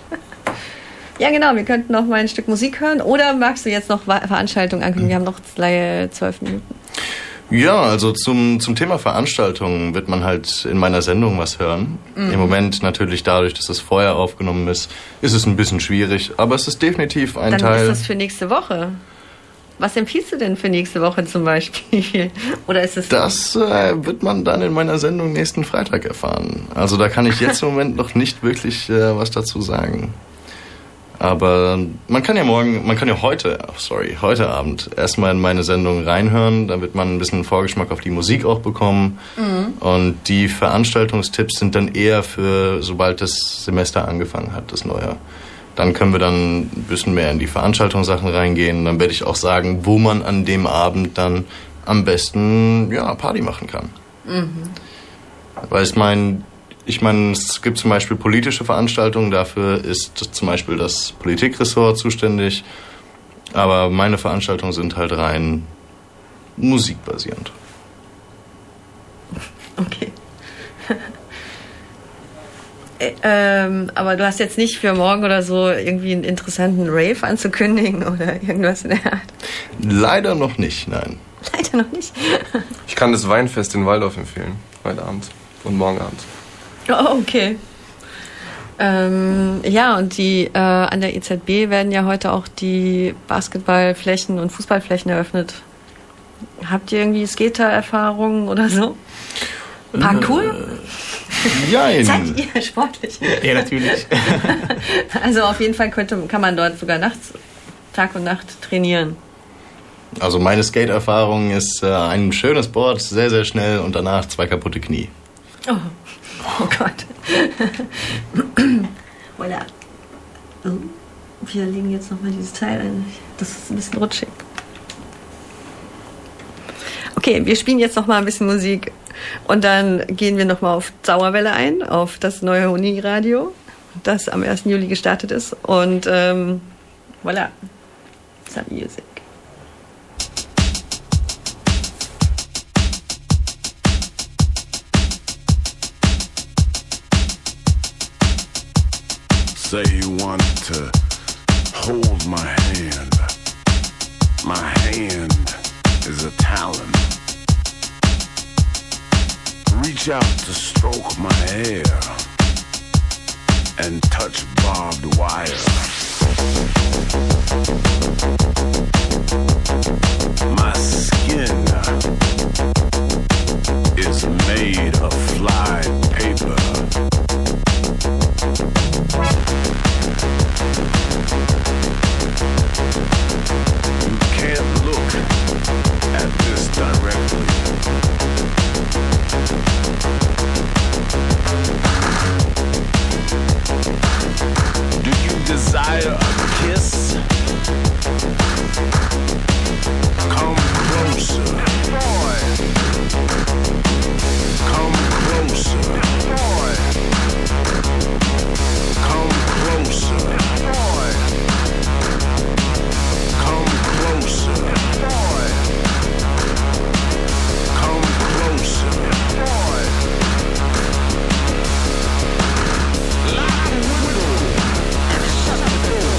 Ja, genau. Wir könnten noch mal ein Stück Musik hören. Oder magst du jetzt noch Veranstaltungen ankündigen? Wir haben noch zwölf Minuten. Ja, also zum, zum Thema Veranstaltungen wird man halt in meiner Sendung was hören. Mhm. Im Moment natürlich dadurch, dass es vorher aufgenommen ist, ist es ein bisschen schwierig. Aber es ist definitiv ein Dann Teil... Dann ist das für nächste Woche. Was empfiehlst du denn für nächste Woche zum Beispiel? Oder ist es das äh, wird man dann in meiner Sendung nächsten Freitag erfahren. Also da kann ich jetzt im Moment noch nicht wirklich äh, was dazu sagen. Aber man kann ja morgen, man kann ja heute, oh sorry, heute Abend erstmal in meine Sendung reinhören. Da wird man ein bisschen Vorgeschmack auf die Musik auch bekommen. Mhm. Und die Veranstaltungstipps sind dann eher für, sobald das Semester angefangen hat, das neue. Dann können wir dann ein bisschen mehr in die Veranstaltungssachen reingehen. Dann werde ich auch sagen, wo man an dem Abend dann am besten ja, Party machen kann. Mhm. Weil ich meine, ich meine, es gibt zum Beispiel politische Veranstaltungen, dafür ist zum Beispiel das Politikressort zuständig. Aber meine Veranstaltungen sind halt rein musikbasierend. Okay. Ähm, aber du hast jetzt nicht für morgen oder so irgendwie einen interessanten Rave anzukündigen oder irgendwas in der Art? Leider noch nicht, nein. Leider noch nicht? Ich kann das Weinfest in Waldorf empfehlen, heute Abend und morgen Abend. Oh, okay. Ähm, ja, und die äh, an der E Z B werden ja heute auch die Basketballflächen und Fußballflächen eröffnet. Habt ihr irgendwie Skater-Erfahrungen oder so? Parkour? Jein. Seid ihr sportlich? Ja, natürlich. Also auf jeden Fall könnte, kann man dort sogar nachts, Tag und Nacht trainieren. Also meine Skate-Erfahrung ist äh, ein schönes Board, sehr, sehr schnell und danach zwei kaputte Knie. Oh, oh Gott. Voilà. Oh, wir legen jetzt nochmal dieses Teil ein. Das ist ein bisschen rutschig. Okay, wir spielen jetzt nochmal ein bisschen Musik und dann gehen wir nochmal auf Dauerwelle ein, auf das neue Uniradio, das am ersten Juli gestartet ist. Und ähm, voilà, some music. Say you want to hold my hand. My hand is a talon. Reach out to stroke my hair and touch barbed wire. My skin is made of fly paper. You can't look at this directly. Do you desire a kiss? Come closer. Come closer. Come closer. Come closer. Come closer. Lock the window and shut the door.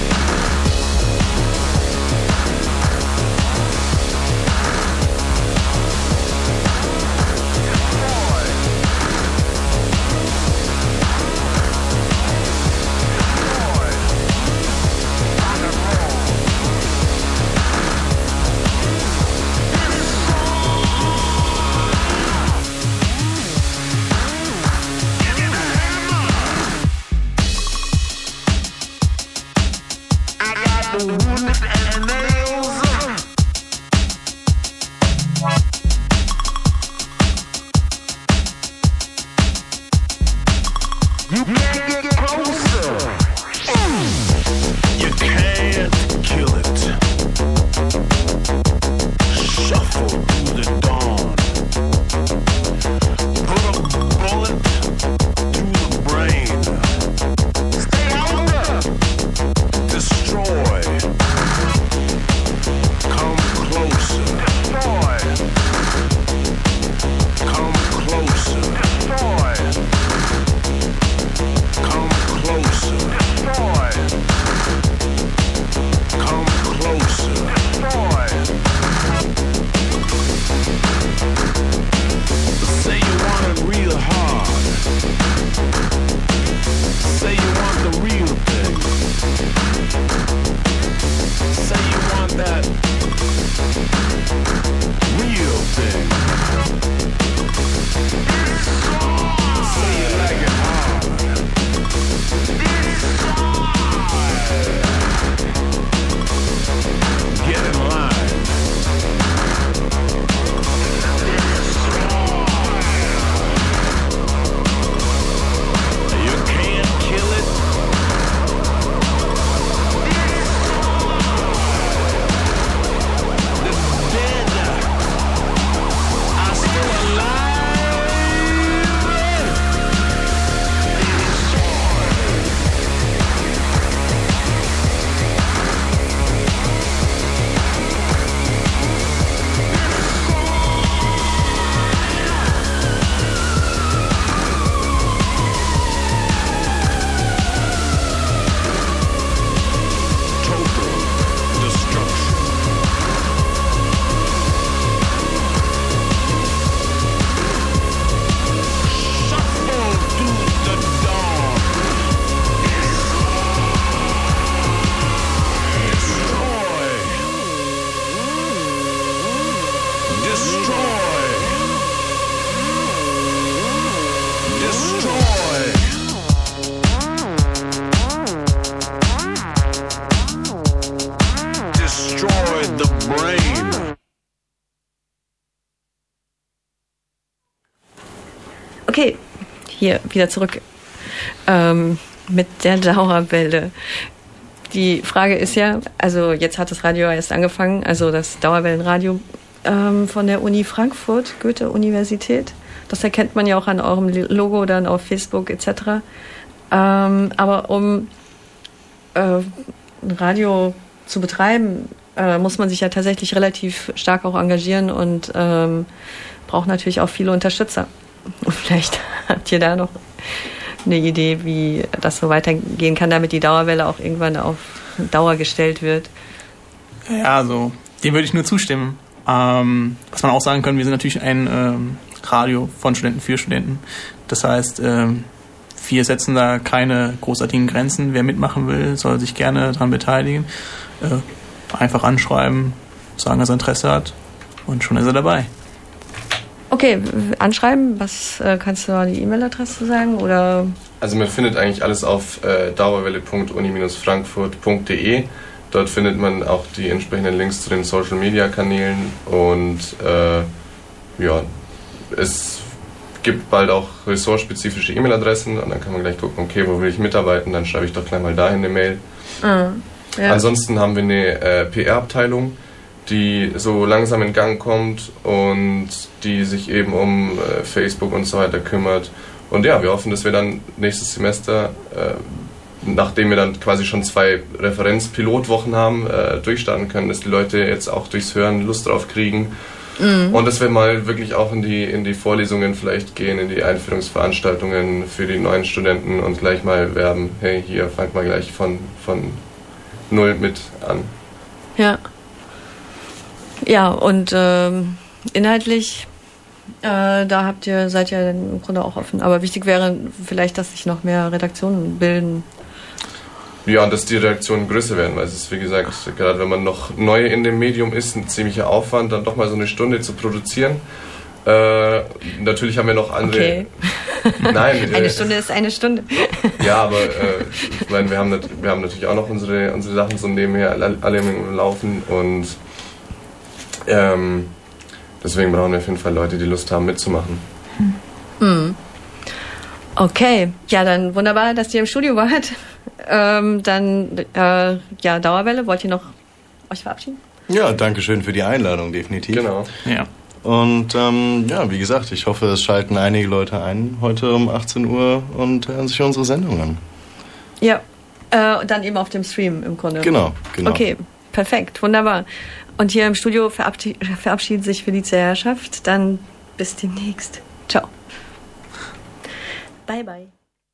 You can't get closer. You can't kill it. Shuffle through the dawn. Put a bullet through the brain. Stay under. Destroy. hier wieder zurück ähm, mit der Dauerwelle. Die Frage ist ja, also jetzt hat das Radio erst angefangen, also das Dauerwellenradio ähm, von der Uni Frankfurt, Goethe-Universität. Das erkennt man ja auch an eurem Logo dann auf Facebook et cetera. Ähm, aber um äh, ein Radio zu betreiben, äh, muss man sich ja tatsächlich relativ stark auch engagieren und ähm, braucht natürlich auch viele Unterstützer. Und vielleicht habt ihr da noch eine Idee, wie das so weitergehen kann, damit die Dauerwelle auch irgendwann auf Dauer gestellt wird. Ja, also dem würde ich nur zustimmen. Ähm, was man auch sagen kann, wir sind natürlich ein ähm, Radio von Studenten für Studenten. Das heißt, ähm, wir setzen da keine großartigen Grenzen. Wer mitmachen will, soll sich gerne daran beteiligen. Äh, einfach anschreiben, sagen, dass er Interesse hat und schon ist er dabei. Okay, anschreiben, was äh, kannst du da die E-Mail-Adresse sagen? Oder? Also man findet eigentlich alles auf äh, dauerwelle punkt uni Bindestrich frankfurt punkt de. Dort findet man auch die entsprechenden Links zu den Social-Media-Kanälen und äh, ja, es gibt bald auch ressortspezifische E-Mail-Adressen und dann kann man gleich gucken, okay, wo will ich mitarbeiten, dann schreibe ich doch gleich mal dahin eine Mail. Ah, ja. Ansonsten haben wir eine äh, P R-Abteilung, die so langsam in Gang kommt und die sich eben um äh, Facebook und so weiter kümmert. Und ja, wir hoffen, dass wir dann nächstes Semester, äh, nachdem wir dann quasi schon zwei Referenz-Pilotwochen haben, äh, durchstarten können, dass die Leute jetzt auch durchs Hören Lust drauf kriegen. Mhm. Und dass wir mal wirklich auch in die, in die Vorlesungen vielleicht gehen, in die Einführungsveranstaltungen für die neuen Studenten und gleich mal werben, hey, hier, fangt mal gleich von, von null mit an. Ja. Ja, und ähm, inhaltlich, äh, da habt ihr, seid ihr im Grunde auch offen. Aber wichtig wäre vielleicht, dass sich noch mehr Redaktionen bilden. Ja, und dass die Redaktionen größer werden, weil es ist, wie gesagt, gerade wenn man noch neu in dem Medium ist, ein ziemlicher Aufwand, dann doch mal so eine Stunde zu produzieren. Äh, natürlich haben wir noch andere... Okay. Nein. Eine äh, Stunde ist eine Stunde. Ja, aber äh, ich meine, wir haben, wir haben natürlich auch noch unsere, unsere Sachen so nebenher alle im Laufen und ähm, deswegen brauchen wir auf jeden Fall Leute, die Lust haben mitzumachen. Hm. Okay, ja, dann wunderbar, dass ihr im Studio wart. Ähm, dann, äh, ja, Dauerwelle, wollt ihr noch euch verabschieden? Ja, danke schön für die Einladung, definitiv. Genau. Ja. Und ähm, ja, wie gesagt, ich hoffe, es schalten einige Leute ein heute um achtzehn Uhr und hören sich unsere Sendung an. Ja, äh, dann eben auf dem Stream im Grunde. Genau, genau. Okay, perfekt, wunderbar. Und hier im Studio verabschied- verabschiedet sich Felicia Herrschaft. Dann bis demnächst. Ciao. Bye, bye.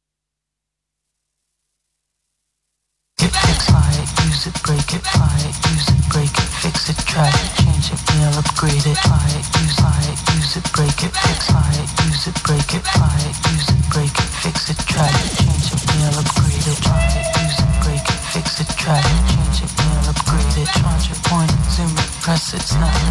Use it, break it, fly it, use it, break it, fix it, try it, change it, nail, upgrade it, fly it, use it, use it, break it, fix, fly it, use it, break it, fly it, use it, break it, fix it, try it, change it, nail, upgrade it, fly it, use it, break it, fix it, try it, change it, nail, upgrade it, charge it, point it, zoom it, press it, snap